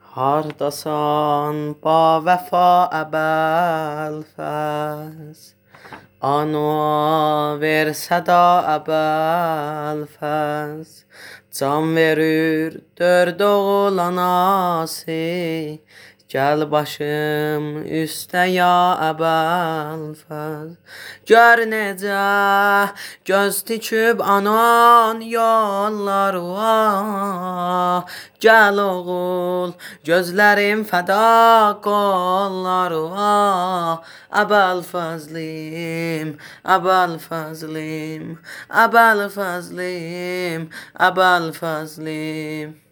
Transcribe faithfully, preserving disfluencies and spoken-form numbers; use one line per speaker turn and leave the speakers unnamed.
Hardasan با vəfa əbəlfəz, Ana ver səda əbəlfəz. Can verir dörd oğul anası, Gəl başım üstə ya Əbəlfəz. Gör necə göz tikib anan yollara, Gəl oğul gözlərim fəda qollara. Əbəlfəzlim, Əbəlfəzlim, Əbəlfəzlim, Əbəlfəzlim.